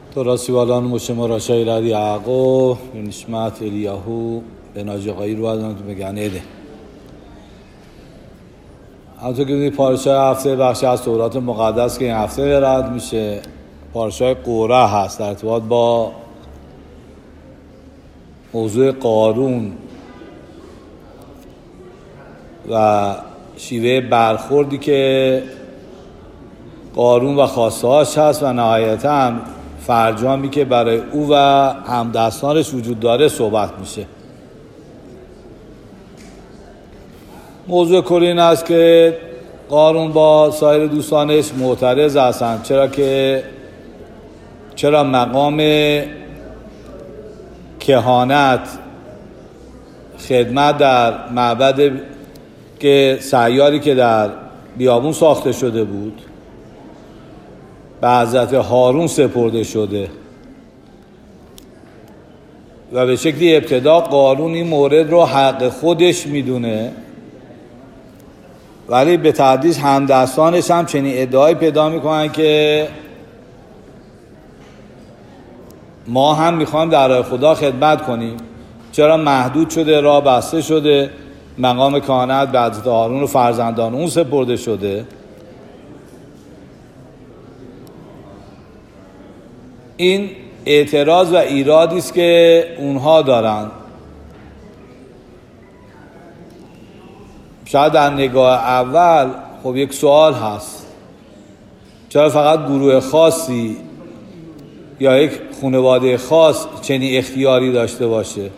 تراسی والان مشه مراشای لدی یعقوب نشمت الیاهو به ناجقایی رو بادن تو بگن ایده. همونطور که بودید پارشای هفته بخشی از تورات مقدس که این هفته رد میشه پارشای قوره هست در ارتباط با موضوع قارون و شیوه برخوردی که قارون و خواستهاش هست و نهایتاً فرجامی که برای او و همدستانش وجود داره صحبت میشه. موضوع کلی این است که قارون با سایر دوستانش معترض هستند چرا مقام کهانت خدمت در معبد که سیاری که در بیابون ساخته شده بود به حضرت هارون سپرده شده و به شکلی ابتدا قارون این مورد رو حق خودش میدونه، ولی به تدریج همدستانش هم چنین ادعایی پیدا میکنن که ما هم میخوایم در راه خدا خدمت کنیم، چرا محدود شده، راه بسته شده، مقام کهانت به حضرت هارون و فرزندان اون سپرده شده. این اعتراض و ایرادی است که اونها دارن. شاید در نگاه اول خب یک سوال هست، چرا فقط گروه خاصی یا یک خانواده خاص چنین اختیاری داشته باشه؟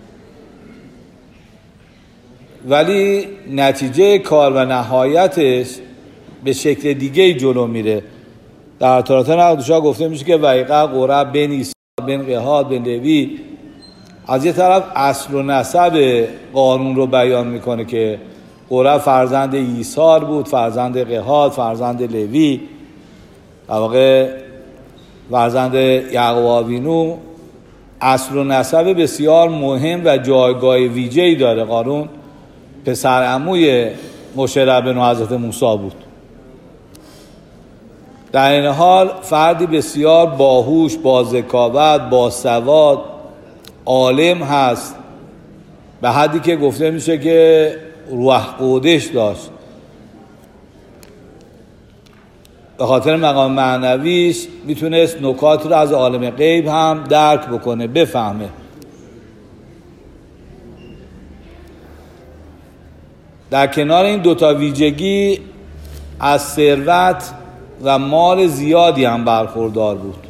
ولی نتیجه کار و نهایتش به شکل دیگه جلو میره. در تورات نقدشا گفته میشه که ویقع قوره بن عیسی بن قهات بن لوی از یه طرف اصل و نسب قارون رو بیان میکنه که قوره فرزند عیسی بود، فرزند قهات، فرزند لوی، در واقع فرزند یعقوب آوینو. اصل و نسب بسیار مهم و جایگاه ویژه‌ای داره. قارون پسر عموی موشه ربن و حضرت موسی بود. در این حال فردی بسیار باهوش، با ذکاوت، با سواد، عالم هست، به حدی که گفته میشه که روح قدس داشت. به خاطر مقام معنویش میتونست نکات رو از عالم غیب هم درک بکنه، بفهمه. در کنار این دوتا ویژگی از ثروت و مال زیادی هم برخوردار بود.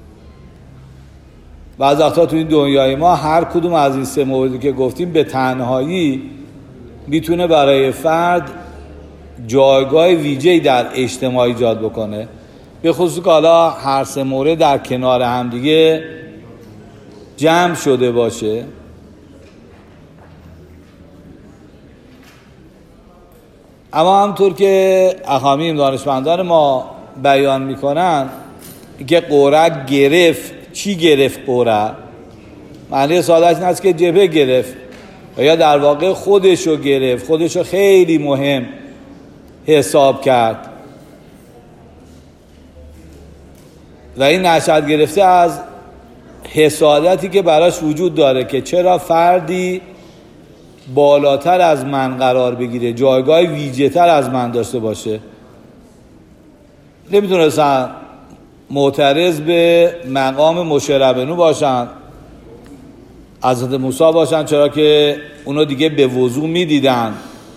بعض وقتا تو این دنیای ما هر کدوم از این سه موردی که گفتیم به تنهایی میتونه برای فرد جایگاه ویژه‌ای در اجتماع ایجاد بکنه، به خصوص که حالا هر سه مورد در کنار هم دیگه جمع شده باشه. اما همطور که اخامیم دانشمندان ما بیان میکنن که قوره گرفت، چی گرفت قوره؟ معنی سادهش این است که جبهه گرفت و یا در واقع خودشو گرفت، خودشو خیلی مهم حساب کرد و این نشأت گرفته از حسادتی که براش وجود داره که چرا فردی بالاتر از من قرار بگیره، جایگاه ویژه تر از من داشته باشه. نمیتونستن معترض به مقام موشه ربنو باشن، حضرت موسی باشن، چرا که اونو دیگه به وضوح میدیدن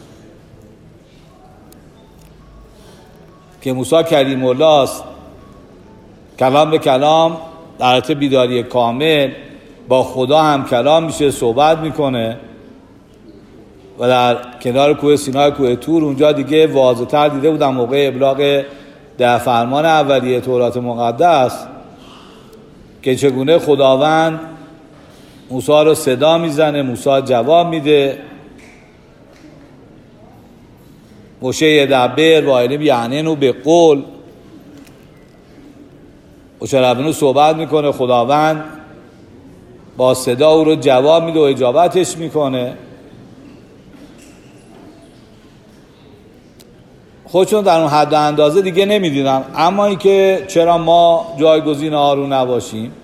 که موسی کلیم الله است، کلام به کلام در حالت بیداری کامل با خدا هم کلام میشه، صحبت میکنه و در کنار کوه سینای، کوه طور، اونجا دیگه واضح‌تر دیده بودم موقع ابلاغ در فرمان اولیه تورات مقدس که چگونه خداوند موسی رو صدا میزنه، موسی جواب میده، موشه یدبر و آیلم یعنینو به قول، موشه ربنو صحبت میکنه، خداوند با صدا او رو جواب میده و اجابتش میکنه. خودشون در اون حد و اندازه دیگه نمیدیدن. اما اینکه چرا ما جایگزین هارون نباشیم؟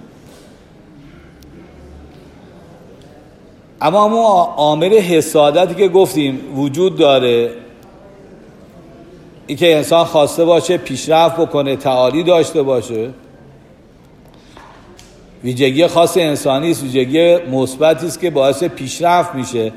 اما همون عامل حسادتی که گفتیم وجود داره، این که انسان خواسته باشه پیشرفت بکنه، تعالی داشته باشه، ویژگی خاص انسانی است، ویژگی مثبتی است که باعث پیشرفت میشه.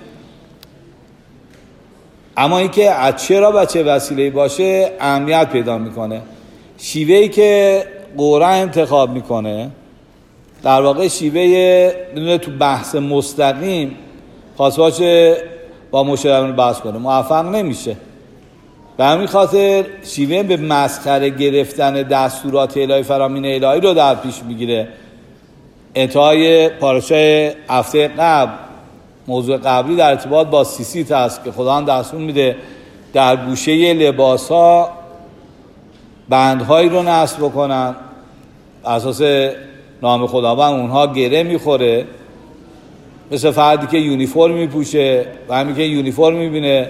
اما اینکه از چرا و چه وسیله‌ای باشه اهمیت پیدا میکنه. شیوهی که قرآن انتخاب میکنه در واقع شیوه بدون تو بحث مستقیم خاص باشه با مشاوران بحث کنه موفق نمیشه. به همین خاطر شیوه به مسخره گرفتن دستورات الهی، فرامین الهی رو در پیش میگیره. انتهای پاراشای هفته قبل، موضوع قبلی در ارتباط با سیسیت هست که خدا هم دستور میده در گوشه لباس ها بندهایی رو نصب بکنن، اساس نام خداوند اونها گره میخوره، مثل فردی که یونیفرم میپوشه و همین که یونیفرم میبینه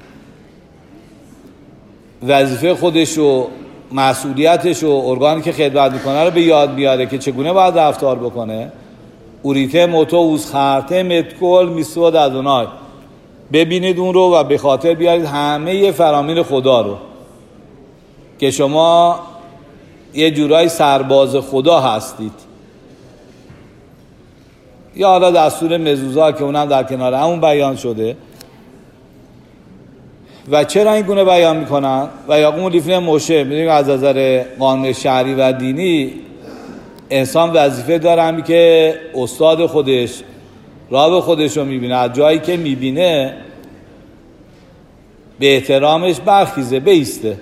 وظیفه خودش و مسئولیتش و ارگانی که خدمت میکنه رو به یاد بیاره که چگونه باید رفتار بکنه. اوریته موتو اوز خرته متکل میسود ادونای، ببینید اون رو و به خاطر بیارید همه فرامین خدا رو که شما یه جورای سرباز خدا هستید. یا حالا دستور مزوزا که اونم در کنار همون بیان شده. و چرا این گونه بیان میکنن؟ و یاقوم لیفنه موشه، میدونیم از نظر قانون شرعی و دینی انسان وظیفه داره همی که استاد خودش راه خودش رو میبینه، از جایی که میبینه به احترامش برخیزه، بیسته.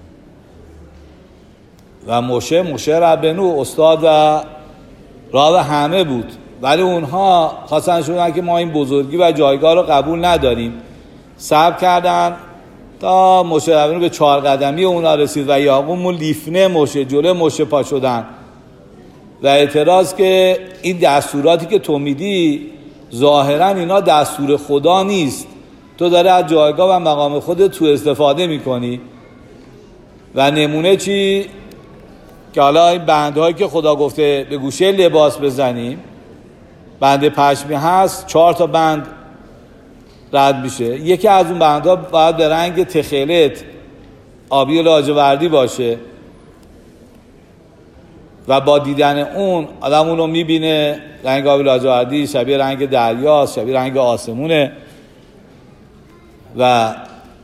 و موشه ربنو استاد و راه همه بود، ولی اونها خواستن شدن که ما این بزرگی و جایگاه رو قبول نداریم، صبر کردن تا موشه ربنو به 4 قدمی اونا رسید و یاقوم لیفنه موشه، جلو موشه پا شدن و اعتراض که این دستوراتی که تو میدی ظاهرا اینا دستور خدا نیست، تو داره از جایگاه و مقام خودت تو استفاده میکنی. و نمونه چی؟ که حالا این بندهایی که خدا گفته به گوشه لباس بزنیم، بند پشمی هست، 4 تا بند رد میشه. یکی از اون بندها باید به رنگ تخیلت آبی و لاجوردی باشه و با دیدن اون آدم اون رو میبینه رنگ آبی لاجوردی شبیه رنگ دریاست، شبیه رنگ آسمونه. و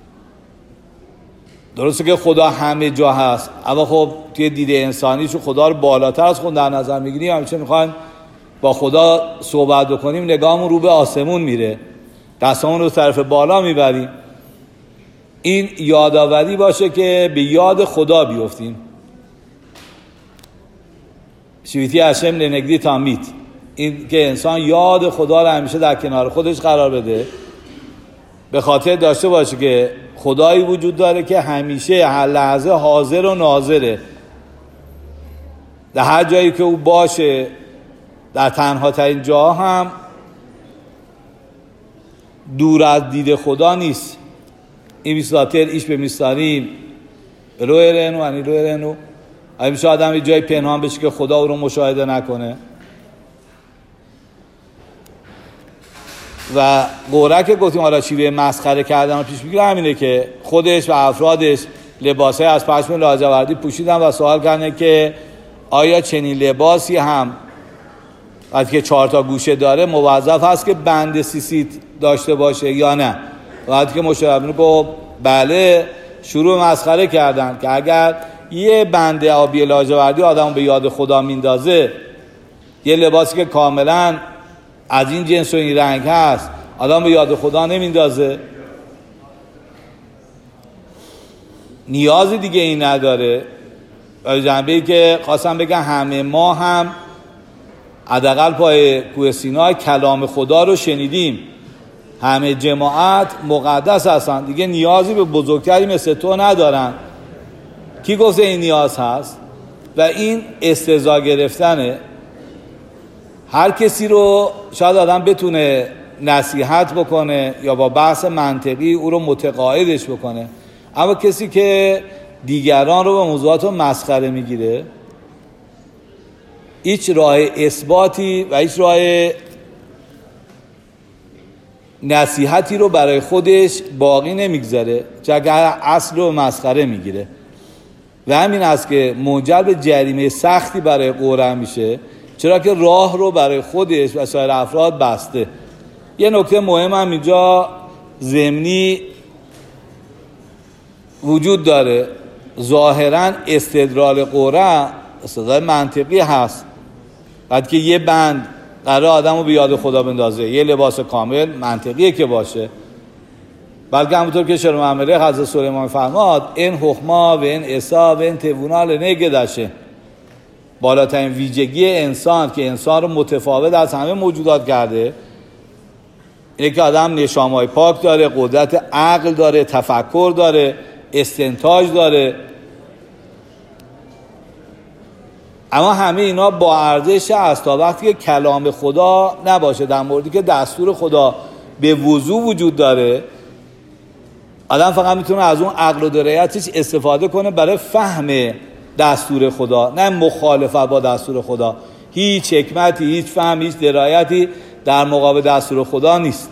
درسته که خدا همه جا هست، اما خب توی دید انسانی چون خدا رو بالاتر از خود در نظر میگیریم، همیشه میخوایم با خدا صحبت بکنیم، نگاهمون رو به آسمون میره، دستمون رو طرف بالا میبریم. این یادآوری باشه که به یاد خدا بیفتیم. شویتی هشم لنگدی تامیت، این که انسان یاد خدا رو همیشه در کنار خودش قرار بده، به خاطر داشته باشه که خدایی وجود داره که همیشه هر لحظه حاضر و ناظره، در هر جایی که او باشه، در تنها ترین جا هم دور از دید خدا نیست. این میساتر ایش به میستاریم روی رنو انی روی رنو، همیشه آدم یه جای پنهان بشه که خدا او رو مشاهده نکنه. و قرآن که گفتیم حالا شیوه مسخره کردن و پیش بگیره همینه که خودش و افرادش لباسای از پشم لاجوردی پوشیدن و سوال کردن که آیا چنین لباسی هم وقتی که 4 تا گوشه داره موظف هست که بند سیسیت داشته باشه یا نه؟ وقتی که مشاوران گفت بله، شروع مسخره کردن که اگر یه بند آبی لاجوردی آدمو به یاد خدا میندازه، یه لباسی که کاملا از این جنس و این رنگ هست آدم به یاد خدا نمیندازه، نیازی دیگه این نداره. و جنبه‌ای که خواستم بگم همه ما هم حداقل پای کوه سینا کلام خدا رو شنیدیم، همه جماعت مقدس هستن، دیگه نیازی به بزرگتری مثل تو ندارن. کی گفته این نیاز هست؟ و این استرضا گرفتنه. هر کسی رو شاید آدم بتونه نصیحت بکنه یا با بحث منطقی او رو متقاعدش بکنه، اما کسی که دیگران رو به موضوعات مسخره میگیره، هیچ راه اثباتی و هیچ راه نصیحتی رو برای خودش باقی نمیگذاره، چه اگر اصل رو مسخره میگیره. و همین است که منجر به جریمه سختی برای قرعه میشه، چرا که راه رو برای خودش و سایر افراد بسته. یه نکته مهم هم اینجا ضمنی وجود داره. ظاهرا استدلال قرعه استدلال منطقی هست، بعد که یه بند قرار آدم رو به یاد خدا بندازه، یه لباس کامل منطقیه که باشه، بلکه همونطور که شروع معامله حضرت سلیمان فرماد این حکما و این عصا و این تبونال نگدشه. بالاترین ویژگی انسان که انسان رو متفاوت از همه موجودات کرده اینه که آدم نشامای پاک داره، قدرت عقل داره، تفکر داره، استنتاج داره، اما همه اینا با ارزش است تا وقتی که کلام خدا نباشه، در موردی که دستور خدا به وضوح وجود داره، آدم فقط میتونه از اون عقل و درایتش استفاده کنه برای فهم دستور خدا، نه مخالفت با دستور خدا. هیچ حکمتی، هیچ فهم، هیچ درایتی در مقابل دستور خدا نیست.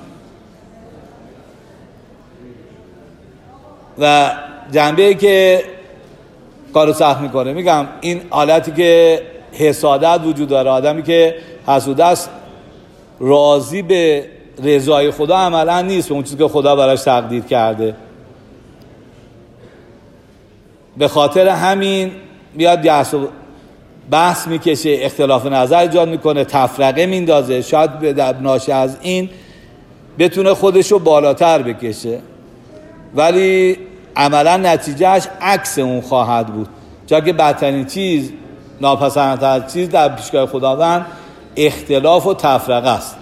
و جنبه‌ای که کارو سخت میکنه، میگم این حالتی که حسادت وجود داره، آدمی که حسود است راضی به رضای خدا عملا نیست، به اون چیزی که خدا براش تقدیر کرده. به خاطر همین میاد بحث میکشه، اختلاف نظر ایجاد میکنه، تفرقه میندازه، شاید به ناشی از این بتونه خودشو بالاتر بکشه، ولی عملا نتیجهش عکس اون خواهد بود، چون که بدترین چیز، ناپسندترین چیز در پیشگاه خداوند اختلاف و تفرقه است.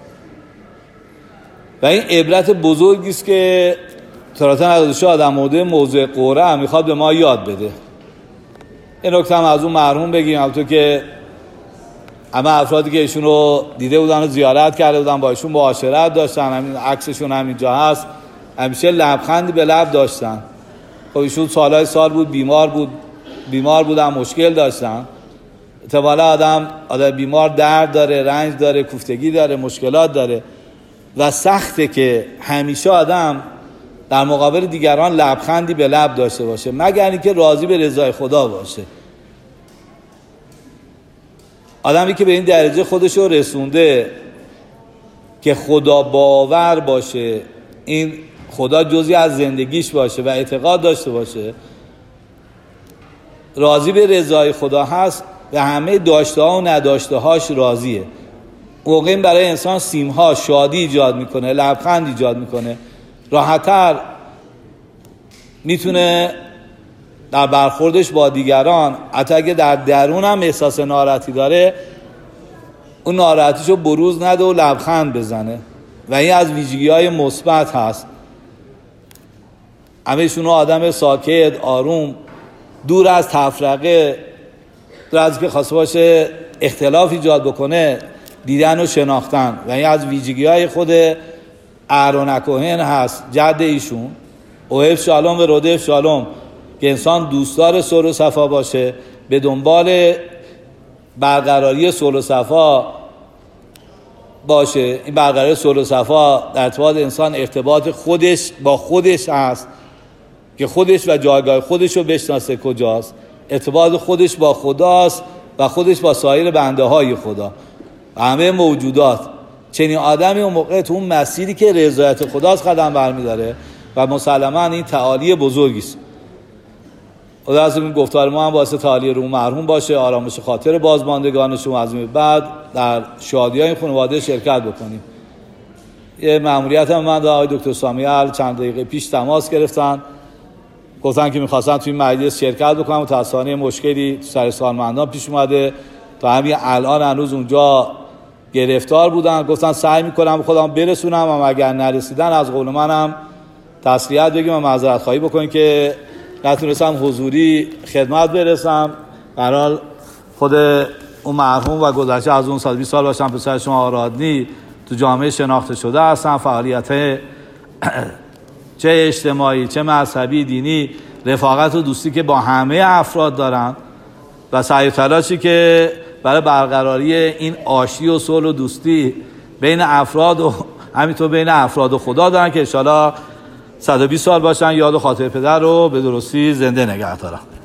و این عبرت بزرگی است که تراتن اقدشاه در مورد موضوع قرعه میخواد به ما یاد بده. این نکته هم از اون مرحوم بگیم، همونطور که همه افرادی که ایشون رو دیده بودن و زیارت کرده بودن، با ایشون معاشرت داشتن، همین عکسشون همینجا هست، همیشه لبخندی به لب داشتن. خب ایشون سالهای سال بود بیمار بودن، مشکل داشتن. احتمالا آدم بیمار درد داره، رنج داره، کوفتگی داره، مشکلات داره و سخته که همیشه آدم در مقابل دیگران لبخندی به لب داشته باشه، مگر اینکه راضی به رضای خدا باشه. آدمی که به این درجه خودشو رسونده که خدا باور باشه، این خدا جزئی از زندگیش باشه و اعتقاد داشته باشه، راضی به رضای خدا هست و همه داشته ها و نداشته هاش راضیه. واقعا برای انسان سیمها شادی ایجاد میکنه، لبخند ایجاد میکنه، راحت‌تر میتونه در برخوردش با دیگران، حتی اگه در درون هم احساس ناراحتی داره، اون ناراحتیشو بروز نده و لبخند بزنه. و این از ویژگی‌های مثبت هست. همه‌شون آدم ساکت، آروم، دور از تفرقه، دور از که خواسته باشه اختلاف ایجاد بکنه، دیدن و شناختن. و این از ویژگی‌های خود اهرون کهن هست، جد ایشون. اوهب شالوم و رودف شالوم، که انسان دوستدار صلح و صفا باشه، به دنبال برقراری صلح و صفا باشه. این برقراری صلح و صفا در ارتباط انسان ارتباط خودش با خودش هست، که خودش و جایگاه خودش رو بشناسه کجاست، ارتباط خودش با خداست و خودش با سایر بنده های خدا و همه موجودات. چنین آدمی اون موقع تو اون مسیری که رضایت خداست قدم برمی‌داره و مسلماً این تعالی بزرگی است. خدا از این گفتار ما هم واسه تعالی روح مرحوم باشه، آرامش خاطر بازماندگانشون، از این بعد در شادی‌های خانواده شرکت بکنیم. یه مأموریت هم من آقای دکتر سامیال چند دقیقه پیش تماس گرفتن، گفتن که می‌خواستن توی این مجلس شرکت بکنم، متأسفانه مشکلی سر سالمندان پیش اومده، تا همین الان هنوز اونجا گرفتار بودن. گفتن سعی میکنم خودم برسونم، اما اگر نرسیدن از قول منم تسلیت بگیم و معذرت خواهی بکنیم که نتونستم حضوری خدمت برسم. به هر حال خود اون مرحوم و گذشته از اون 120 سال باشم پسر شما آرادنی تو جامعه شناخته شده هستن، فعالیت چه اجتماعی، چه مذهبی، دینی، رفاقت و دوستی که با همه افراد دارن و سعی و تلاشی که برای برقراری این آشتی و صلح و دوستی بین افراد و همینطور بین افراد و خدا دارن که انشاءالله 120 سال باشن، یاد و خاطر پدر رو به درستی زنده نگه دارن.